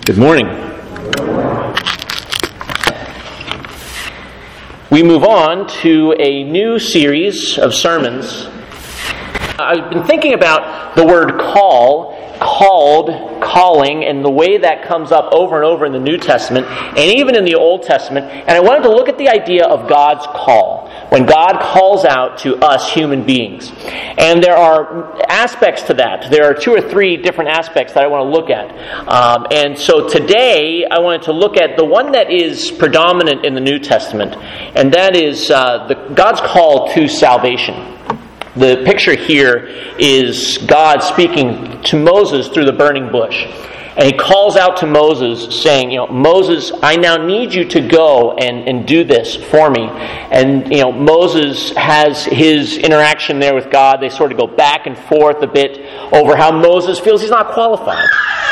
Good morning. We move on to a new series of sermons. I've been thinking about the word call, called, calling, and the way that comes up over and over in the New Testament, and even in the Old Testament. And I wanted to look at the idea of God's call, when God calls out to us human beings. And there are aspects to that. There are 2 or 3 different aspects that I want to look at. And so today, I wanted to look at the one that is predominant in the New Testament, and that is God's call to salvation. The picture here is God speaking to Moses through the burning bush. And he calls out to Moses saying, Moses, I now need you to go and do this for me. And, Moses has his interaction there with God. They sort of go back and forth a bit over how Moses feels he's not qualified.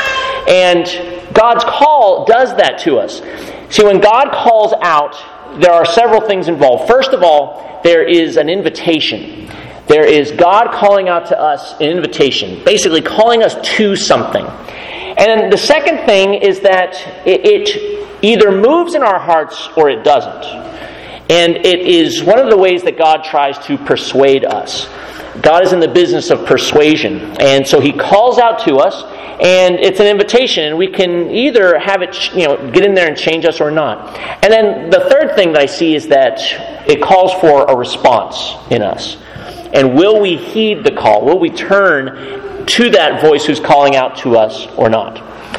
And God's call does that to us. See, when God calls out, there are several things involved. First of all, there is an invitation. There is God calling out to us an invitation, basically calling us to something. And the second thing is that it either moves in our hearts or it doesn't. And it is one of the ways that God tries to persuade us. God is in the business of persuasion. And so He calls out to us, and it's an invitation. And we can either have it, get in there and change us or not. And then the third thing that I see is that it calls for a response in us. And will we heed the call? Will we turn to that voice who's calling out to us or not?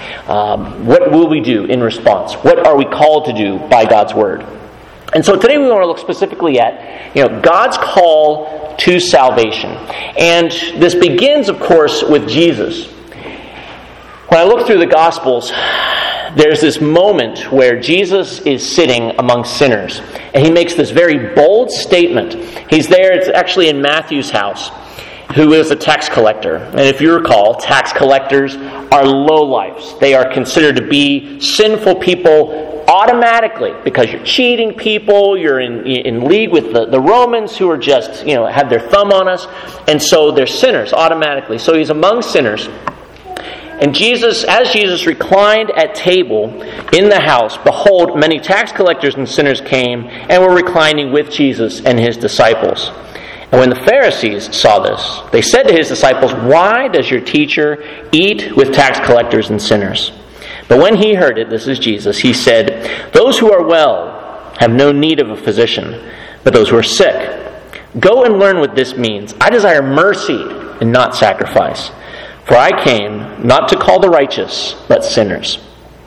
What will we do in response? What are we called to do by God's Word? And so today we want to look specifically at God's call to salvation. And this begins, of course, with Jesus. When I look through the Gospels, there's this moment where Jesus is sitting among sinners. And He makes this very bold statement. He's there, it's actually in Matthew's house, who is a tax collector. And if you recall, tax collectors are lowlifes. They are considered to be sinful people automatically because you're cheating people, you're in league with the Romans who are just, have their thumb on us. And so they're sinners automatically. So He's among sinners. And as Jesus reclined at table in the house, behold, many tax collectors and sinners came and were reclining with Jesus and His disciples. And when the Pharisees saw this, they said to His disciples, "Why does your teacher eat with tax collectors and sinners?" But when He heard it, this is Jesus, He said, "Those who are well have no need of a physician, but those who are sick. Go and learn what this means. I desire mercy and not sacrifice. For I came not to call the righteous, but sinners."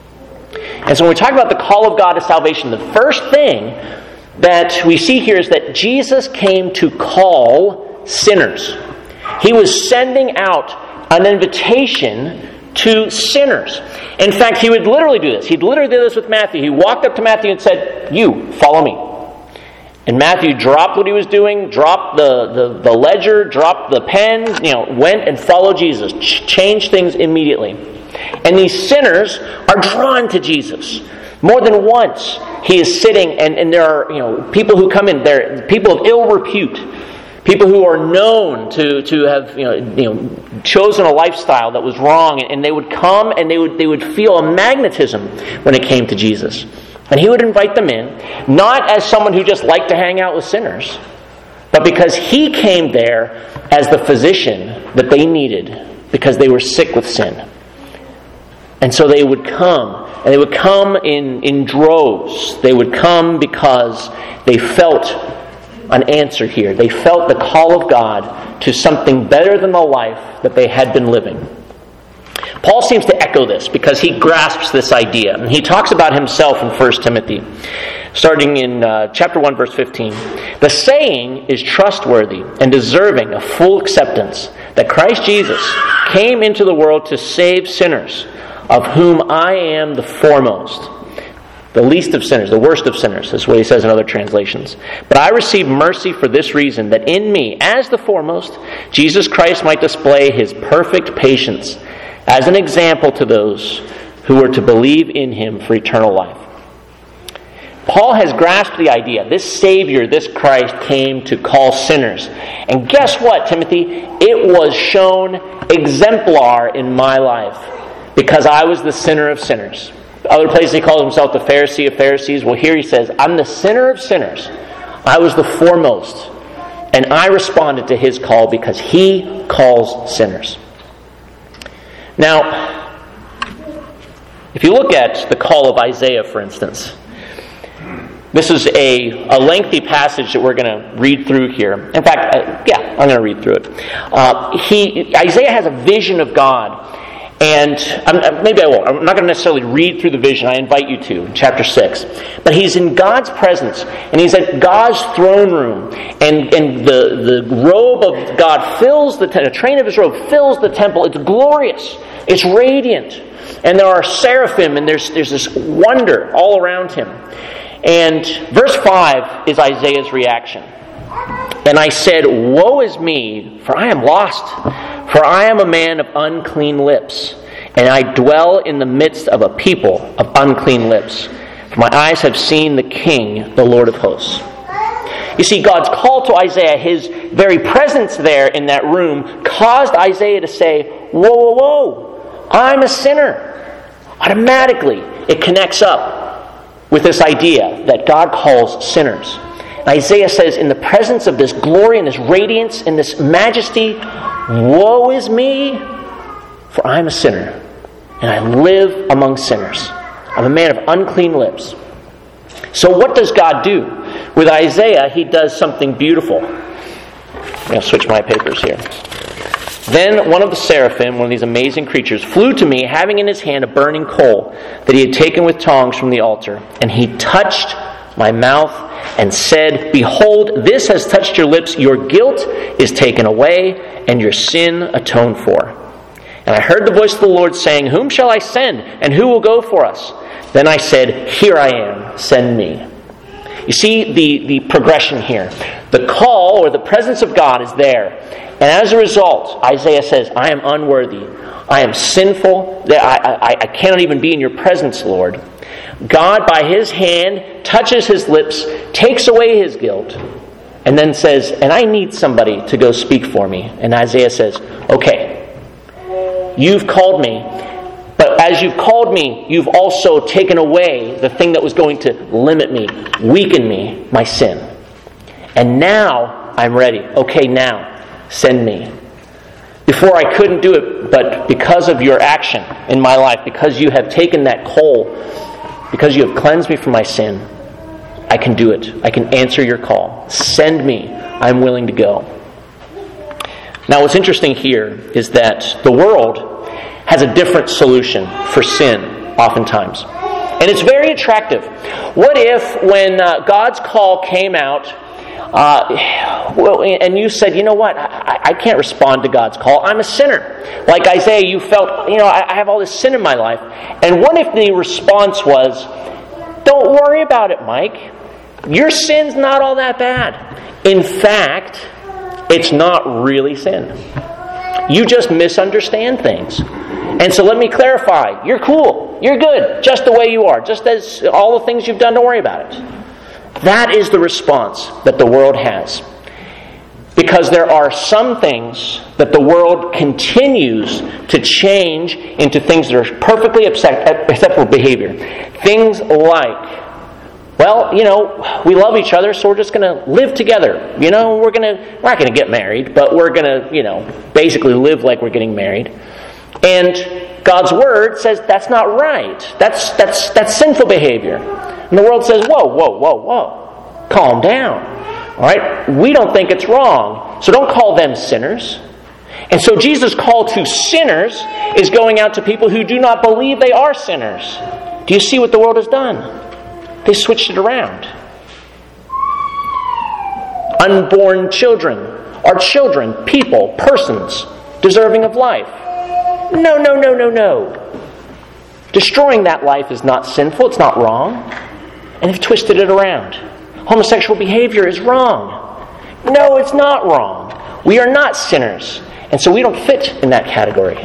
And so when we talk about the call of God to salvation, the first thing that we see here is that Jesus came to call sinners. He was sending out an invitation to sinners. In fact, He would literally do this. He literally did this with Matthew. He walked up to Matthew and said, "You, follow me." And Matthew dropped what he was doing, dropped the ledger, dropped the pen, went and followed Jesus. Changed things immediately. And these sinners are drawn to Jesus. More than once, He is sitting, and there are people who come in. They're people of ill repute, people who are known to have chosen a lifestyle that was wrong, and they would come and they would feel a magnetism when it came to Jesus. And He would invite them in, not as someone who just liked to hang out with sinners, but because He came there as the physician that they needed because they were sick with sin. And so they would come, and they would come in droves. They would come because they felt an answer here. They felt the call of God to something better than the life that they had been living. Paul seems to echo this because he grasps this idea. And he talks about himself in 1 Timothy, starting in chapter 1, verse 15. "The saying is trustworthy and deserving of full acceptance, that Christ Jesus came into the world to save sinners, of whom I am the foremost." The least of sinners, the worst of sinners, is what he says in other translations. "But I received mercy for this reason, that in me, as the foremost, Jesus Christ might display His perfect patience as an example to those who were to believe in Him for eternal life." Paul has grasped the idea. This Savior, this Christ, came to call sinners. And guess what, Timothy? It was shown exemplar in my life. because I was the sinner of sinners. Other places he calls himself the Pharisee of Pharisees. Well, here he says, I'm the sinner of sinners. I was the foremost. And I responded to his call because he calls sinners. Now, if you look at the call of Isaiah, for instance, this is a lengthy passage that we're going to read through here. In fact, I'm going to read through it. Isaiah has a vision of God. And maybe I won't. I'm not going to necessarily read through the vision. I invite you to, in chapter 6. But he's in God's presence, and he's at God's throne room, and the robe of God fills the train of his robe fills the temple. It's glorious. It's radiant. And there are seraphim, and there's this wonder all around him. And verse 5 is Isaiah's reaction. And I said, woe is me, for I am lost. For I am a man of unclean lips, and I dwell in the midst of a people of unclean lips. For my eyes have seen the King, the Lord of hosts. You see, God's call to Isaiah, his very presence there in that room, caused Isaiah to say, whoa, whoa, whoa, I'm a sinner. Automatically, it connects up with this idea that God calls sinners. Isaiah says, in the presence of this glory and this radiance and this majesty, woe is me, for I am a sinner, and I live among sinners. I'm a man of unclean lips. So what does God do? With Isaiah, he does something beautiful. I'm going to switch my papers here. Then one of the seraphim, one of these amazing creatures, flew to me, having in his hand a burning coal that he had taken with tongs from the altar, and he touched my mouth and said, behold, this has touched your lips. Your guilt is taken away, and your sin atoned for. And I heard the voice of the Lord saying, whom shall I send, and who will go for us? Then I said, here I am, send me. You see the progression here. The call or the presence of God is there. And as a result, Isaiah says, I am unworthy. I am sinful. I cannot even be in your presence, Lord. God, by his hand, touches his lips, takes away his guilt, and then says, and I need somebody to go speak for me. And Isaiah says, okay, you've called me, but as you've called me, you've also taken away the thing that was going to limit me, weaken me, my sin. And now I'm ready. Okay, now, send me. Before I couldn't do it, but because of your action in my life, because you have taken that coal, because you have cleansed me from my sin, I can do it. I can answer your call. Send me. I'm willing to go. Now, what's interesting here is that the world has a different solution for sin, oftentimes. And it's very attractive. What if, when God's call came out, and you said, you know what, I can't respond to God's call. I'm a sinner. Like Isaiah, you felt, I have all this sin in my life. And what if the response was, don't worry about it, Mike. Your sin's not all that bad. In fact, it's not really sin. You just misunderstand things. And so let me clarify. You're cool. You're good. Just the way you are. Just as all the things you've done, don't worry about it. That is the response that the world has. Because there are some things that the world continues to change into things that are perfectly acceptable behavior. Things like, well, we love each other, so we're just going to live together. We're not going to get married, but we're going to, basically live like we're getting married. And God's Word says that's not right. That's sinful behavior. And the world says, whoa, calm down. All right? We don't think it's wrong, so don't call them sinners. And so Jesus' call to sinners is going out to people who do not believe they are sinners. Do you see what the world has done? They switched it around. Unborn children are children, people, persons, deserving of life. No. Destroying that life is not sinful, it's not wrong. And they've twisted it around. Homosexual behavior is wrong. No, it's not wrong. We are not sinners. And so we don't fit in that category.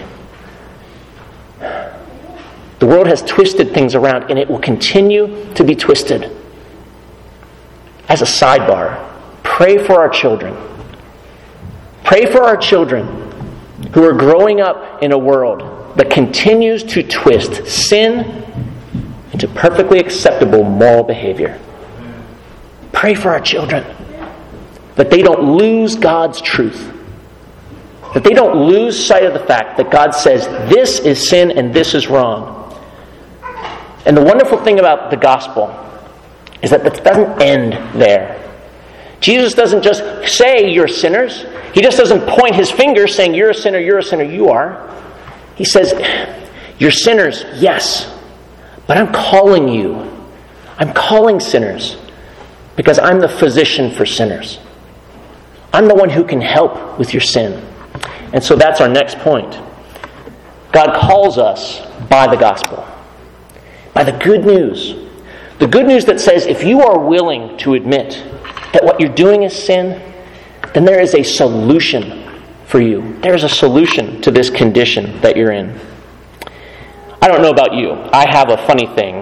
The world has twisted things around, and it will continue to be twisted. As a sidebar, pray for our children. Pray for our children who are growing up in a world but continues to twist sin into perfectly acceptable moral behavior. Pray for our children, that they don't lose God's truth, that they don't lose sight of the fact that God says this is sin and this is wrong. And the wonderful thing about the gospel is that it doesn't end there. Jesus doesn't just say you're sinners. He just doesn't point his finger saying you're a sinner, you are. He says, you're sinners, yes, but I'm calling you. I'm calling sinners because I'm the physician for sinners. I'm the one who can help with your sin. And so that's our next point. God calls us by the gospel, by the good news. The good news that says if you are willing to admit that what you're doing is sin, then there is a solution for you. There is a solution to this condition that you're in. I don't know about you. I have a funny thing.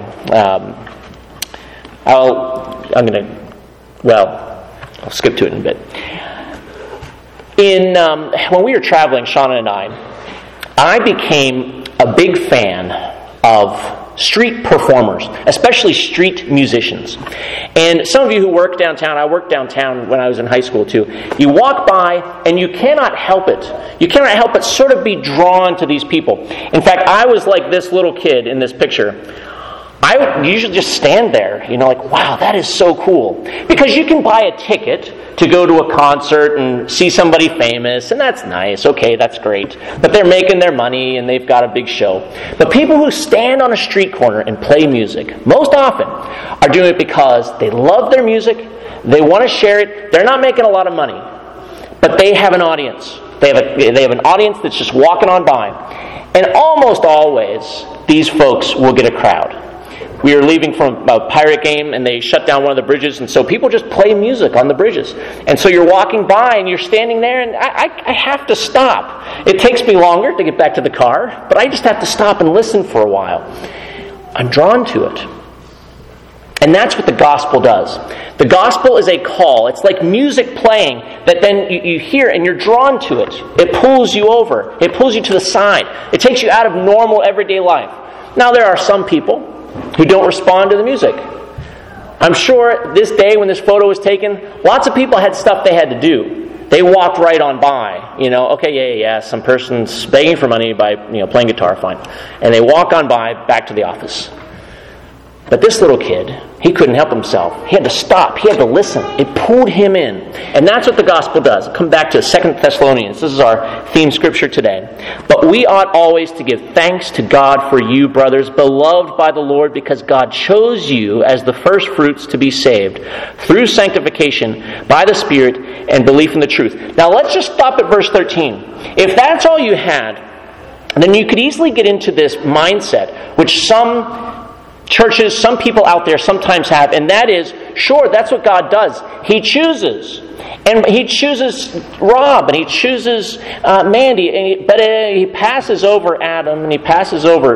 I'll skip to it in a bit. When we were traveling, Shauna and I became a big fan of street performers, especially street musicians. And some of you who work downtown, I worked downtown when I was in high school too, you walk by and you cannot help it. You cannot help but sort of be drawn to these people. In fact, I was like this little kid in this picture. I would usually just stand there, like, wow, that is so cool. Because you can buy a ticket to go to a concert and see somebody famous, and that's nice. Okay, that's great. But they're making their money and they've got a big show. But people who stand on a street corner and play music, most often, are doing it because they love their music, they want to share it, they're not making a lot of money, but they have an audience. They have an audience that's just walking on by. And almost always, these folks will get a crowd. We were leaving from a Pirate game and they shut down one of the bridges, and so people just play music on the bridges. And so you're walking by and you're standing there, and I have to stop. It takes me longer to get back to the car, but I just have to stop and listen for a while. I'm drawn to it. And that's what the gospel does. The gospel is a call. It's like music playing that then you hear and you're drawn to it. It pulls you over. It pulls you to the side. It takes you out of normal everyday life. Now there are some people who don't respond to the music. I'm sure this day when this photo was taken, lots of people had stuff they had to do. They walked right on by. Okay, yeah, some person's begging for money by playing guitar, fine. And they walk on by back to the office. But this little kid, he couldn't help himself. He had to stop. He had to listen. It pulled him in. And that's what the gospel does. Come back to 2 Thessalonians. This is our theme scripture today. But we ought always to give thanks to God for you, brothers, beloved by the Lord, because God chose you as the first fruits to be saved through sanctification by the Spirit and belief in the truth. Now let's just stop at verse 13. If that's all you had, then you could easily get into this mindset, which some churches, some people out there sometimes have, and that is, sure, that's what God does. He chooses. And He chooses Rob, and He chooses Mandy, but He passes over Adam, and He passes over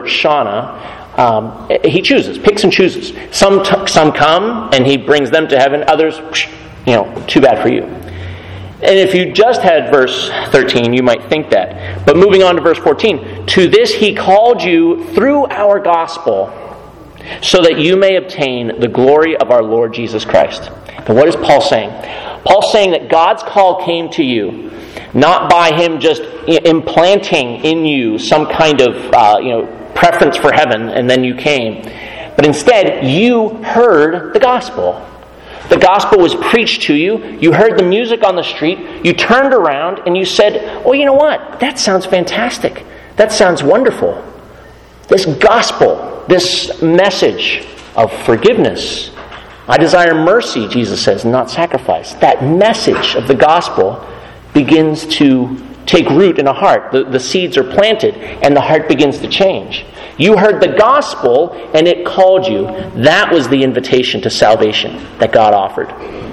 Shauna. He chooses, picks and chooses. Some come, and He brings them to heaven. Others, too bad for you. And if you just had verse 13, you might think that. But moving on to verse 14, to this He called you through our gospel, so that you may obtain the glory of our Lord Jesus Christ. And what is Paul saying? Paul's saying that God's call came to you, not by Him just implanting in you some kind of preference for heaven, and then you came. But instead, you heard the gospel. The gospel was preached to you. You heard the music on the street. You turned around and you said, oh, you know what? That sounds fantastic. That sounds wonderful. This gospel, this message of forgiveness. I desire mercy, Jesus says, not sacrifice. That message of the gospel begins to take root in a heart. The seeds are planted and the heart begins to change. You heard the gospel and it called you. That was the invitation to salvation that God offered.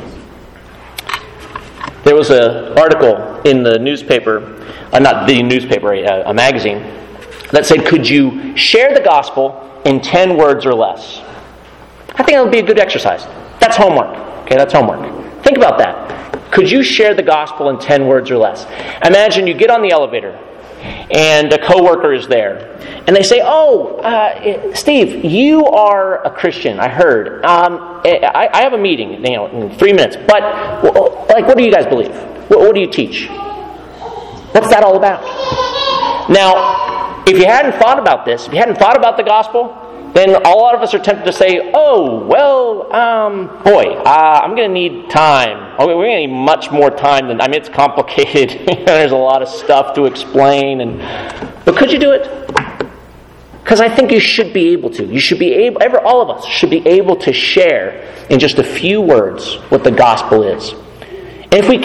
There was an article in the newspaper, not the newspaper, a magazine, that said, could you share the gospel in 10 words or less? I think that would be a good exercise. That's homework. Okay, that's homework. Think about that. Could you share the gospel in 10 words or less? Imagine you get on the elevator. and a coworker is there, and they say, Steve, you are a Christian, I heard. I have a meeting, in 3 minutes, but what do you guys believe? What do you teach? What's that all about? Now, if you hadn't thought about this, if you hadn't thought about the gospel, then a lot of us are tempted to say, I'm going to need time. We're going to need much more time than, it's complicated. There's a lot of stuff to explain. But could you do it? Because I think you should be able to. You should be able, all of us should be able to share in just a few words what the gospel is. And if you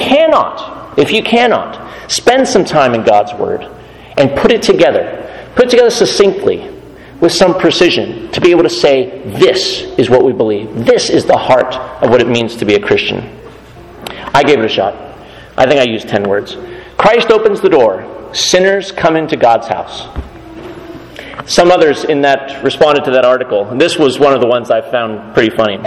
cannot, spend some time in God's Word and put it together succinctly, with some precision, to be able to say, this is what we believe. This is the heart of what it means to be a Christian. I gave it a shot. I think I used 10 words. Christ opens the door. Sinners come into God's house. Some others in that responded to that article. And this was one of the ones I found pretty funny.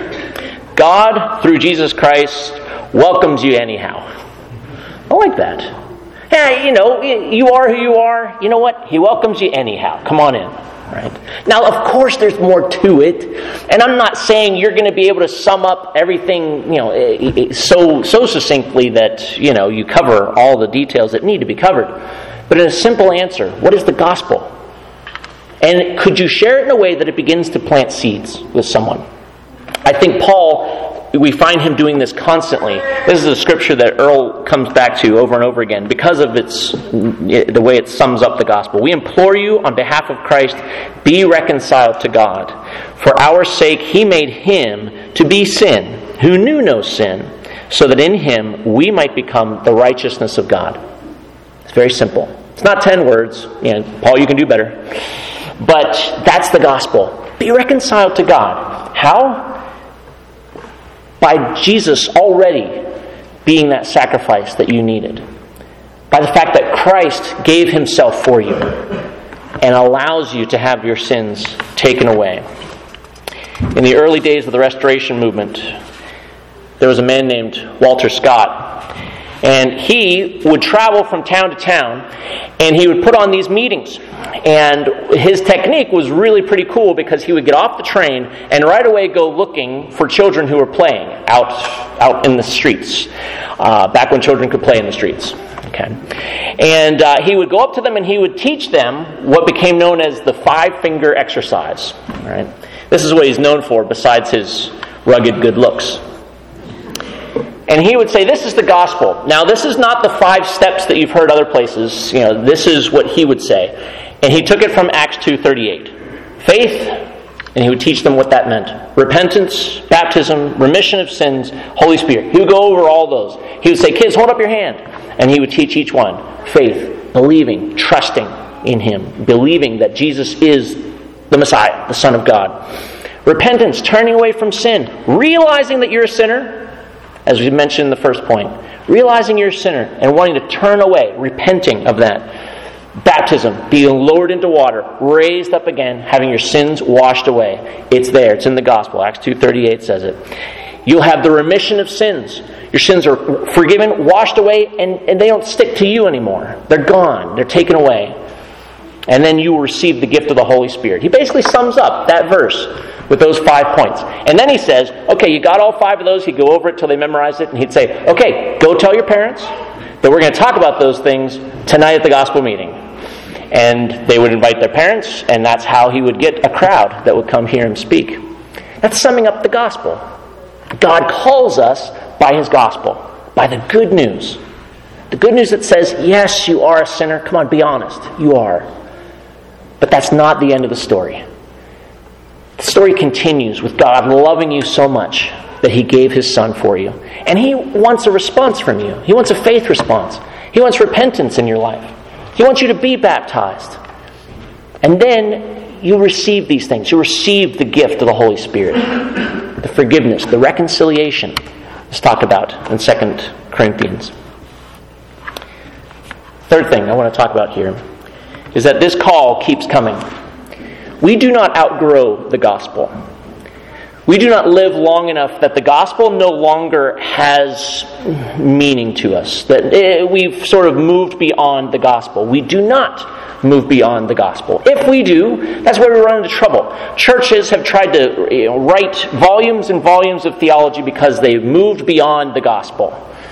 God, through Jesus Christ, welcomes you anyhow. I like that. Yeah, you are who you are. You know what? He welcomes you anyhow. Come on in. Right? Now, of course, there's more to it, and I'm not saying you're going to be able to sum up everything, so succinctly that you cover all the details that need to be covered. But in a simple answer, what is the gospel? And could you share it in a way that it begins to plant seeds with someone? I think Paul, we find him doing this constantly. This is a scripture that Earl comes back to over and over again because of the way it sums up the gospel. We implore you on behalf of Christ, be reconciled to God. For our sake he made him to be sin, who knew no sin, so that in him we might become the righteousness of God. It's very simple. It's not 10 words. Paul, you can do better. But that's the gospel. Be reconciled to God. How? By Jesus already being that sacrifice that you needed. By the fact that Christ gave himself for you and allows you to have your sins taken away. In the early days of the Restoration movement, there was a man named Walter Scott. And he would travel from town to town, and he would put on these meetings. And his technique was really pretty cool because he would get off the train and right away go looking for children who were playing out in the streets, back when children could play in the streets. Okay, and he would go up to them and he would teach them what became known as the 5-finger exercise. All right, this is what he's known for besides his rugged good looks. And he would say, this is the gospel. Now, this is not the 5 steps that you've heard other places. This is what he would say. And he took it from Acts 2:38. Faith, and he would teach them what that meant. Repentance, baptism, remission of sins, Holy Spirit. He would go over all those. He would say, kids, hold up your hand. And he would teach each one. Faith, believing, trusting in him. Believing that Jesus is the Messiah, the Son of God. Repentance, turning away from sin. Realizing that you're a sinner. As we mentioned in the first point, realizing you're a sinner and wanting to turn away, repenting of that. Baptism, being lowered into water, raised up again, having your sins washed away. It's there. It's in the gospel. Acts 2:38 says it. You'll have the remission of sins. Your sins are forgiven, washed away, and they don't stick to you anymore. They're gone. They're taken away. And then you will receive the gift of the Holy Spirit. He basically sums up that verse with those 5 points. And then he says, okay, you got all 5 of those. He'd go over it till they memorized it. And he'd say, okay, go tell your parents that we're going to talk about those things tonight at the gospel meeting. And they would invite their parents, and that's how he would get a crowd that would come hear him speak. That's summing up the gospel. God calls us by his gospel, by the good news. The good news that says, yes, you are a sinner. Come on, be honest. You are. But that's not the end of the story. The story continues with God loving you so much that he gave his Son for you. And he wants a response from you. He wants a faith response. He wants repentance in your life. He wants you to be baptized. And then you receive these things. You receive the gift of the Holy Spirit. The forgiveness, the reconciliation is talked about in 2 Corinthians. Third thing I want to talk about here is that this call keeps coming. We do not outgrow the gospel. We do not live long enough that the gospel no longer has meaning to us, that we've sort of moved beyond the gospel. We do not move beyond the gospel. If we do, that's where we run into trouble. Churches have tried to write volumes and volumes of theology because they've moved beyond the gospel.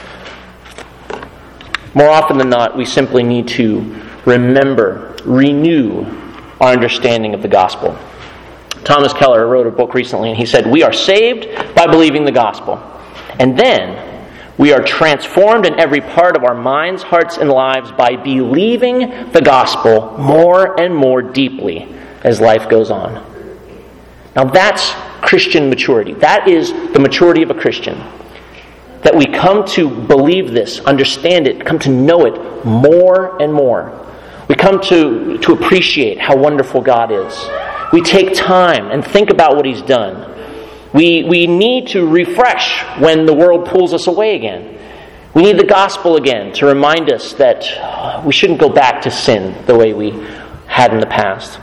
More often than not, we simply need to remember, renew our understanding of the gospel. Thomas Keller wrote a book recently, and he said, "We are saved by believing the gospel. And then we are transformed in every part of our minds, hearts, and lives by believing the gospel more and more deeply as life goes on." Now that's Christian maturity. That is the maturity of a Christian. That we come to believe this, understand it, come to know it more and more. We come to appreciate how wonderful God is. We take time and think about what He's done. We need to refresh when the world pulls us away again. We need the gospel again to remind us that we shouldn't go back to sin the way we had in the past.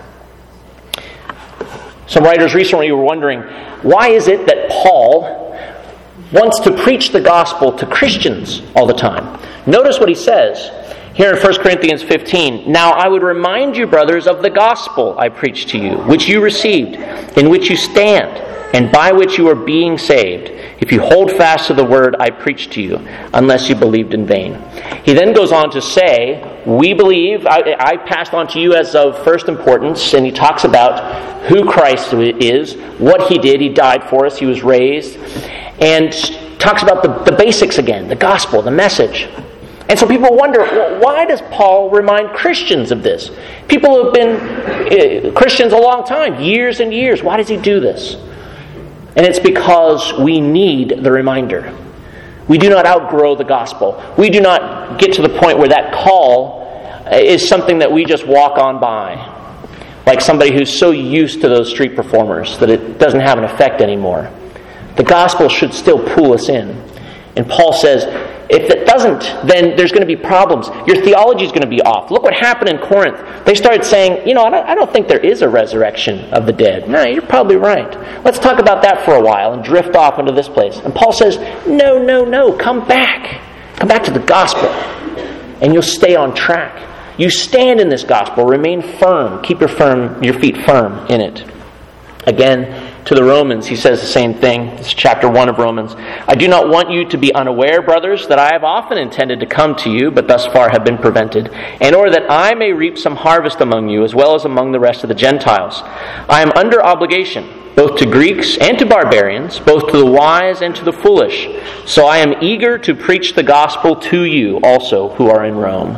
Some writers recently were wondering, why is it that Paul wants to preach the gospel to Christians all the time? Notice what he says here in 1 Corinthians 15. "Now I would remind you, brothers, of the gospel I preached to you, which you received, in which you stand, and by which you are being saved, if you hold fast to the word I preached to you, unless you believed in vain." He then goes on to say, we believe, I passed on to you as of first importance, and he talks about who Christ is, what He did. He died for us, He was raised, and talks about the basics again, the gospel, the message. And so people wonder, well, why does Paul remind Christians of this? People who have been Christians a long time, years and years. Why does he do this? And it's because we need the reminder. We do not outgrow the gospel. We do not get to the point where that call is something that we just walk on by. Like somebody who's so used to those street performers that it doesn't have an effect anymore. The gospel should still pull us in. And Paul says, if it doesn't, then there's going to be problems. Your theology is going to be off. Look what happened in Corinth. They started saying, I don't think there is a resurrection of the dead. No, you're probably right. Let's talk about that for a while and drift off into this place. And Paul says, no, come back. Come back to the gospel. And you'll stay on track. You stand in this gospel. Remain firm. Keep your feet firm in it. Again, to the Romans, he says the same thing. It's chapter 1 of Romans. "I do not want you to be unaware, brothers, that I have often intended to come to you, but thus far have been prevented, in order that I may reap some harvest among you, as well as among the rest of the Gentiles. I am under obligation, both to Greeks and to barbarians, both to the wise and to the foolish. So I am eager to preach the gospel to you also who are in Rome."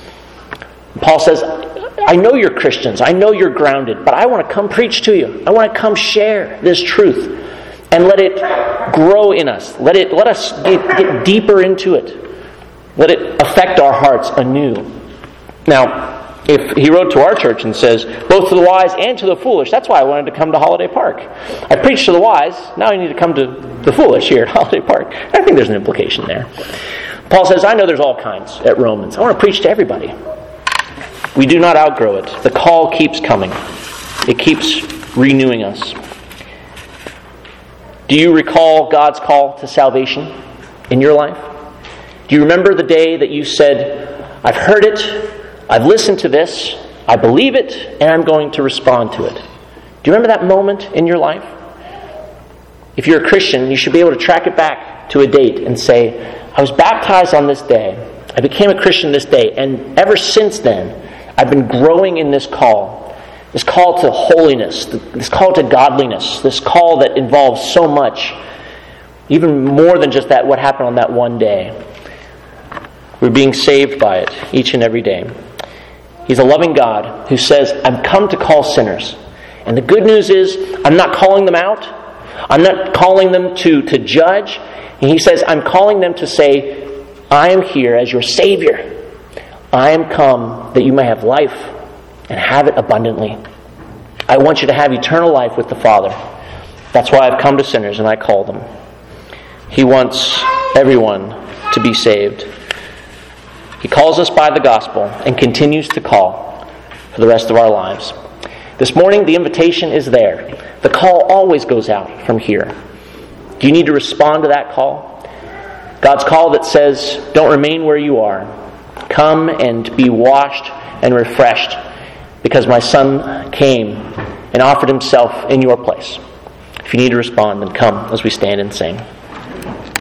Paul says, I know you're Christians. I know you're grounded, but I want to come preach to you. I want to come share this truth and let it grow in us. Let us get deeper into it. Let it affect our hearts anew. Now, if he wrote to our church and says, both to the wise and to the foolish, that's why I wanted to come to Holiday Park. I preached to the wise, now I need to come to the foolish here at Holiday Park. I think there's an implication there. Paul says, I know there's all kinds at Romans. I want to preach to everybody. We do not outgrow it. The call keeps coming. It keeps renewing us. Do you recall God's call to salvation in your life? Do you remember the day that you said, I've heard it, I've listened to this, I believe it, and I'm going to respond to it? Do you remember that moment in your life? If you're a Christian, you should be able to track it back to a date and say, I was baptized on this day, I became a Christian this day, and ever since then, I've been growing in this call to holiness, this call to godliness, this call that involves so much, even more than just that, what happened on that one day. We're being saved by it each and every day. He's a loving God who says, I'm come to call sinners. And the good news is, I'm not calling them out. I'm not calling them to judge. And he says, I'm calling them to say, I am here as your Savior. I am come that you may have life and have it abundantly. I want you to have eternal life with the Father. That's why I've come to sinners and I call them. He wants everyone to be saved. He calls us by the gospel and continues to call for the rest of our lives. This morning, the invitation is there. The call always goes out from here. Do you need to respond to that call? God's call that says, don't remain where you are. Come and be washed and refreshed, because my Son came and offered himself in your place. If you need to respond, then come as we stand and sing.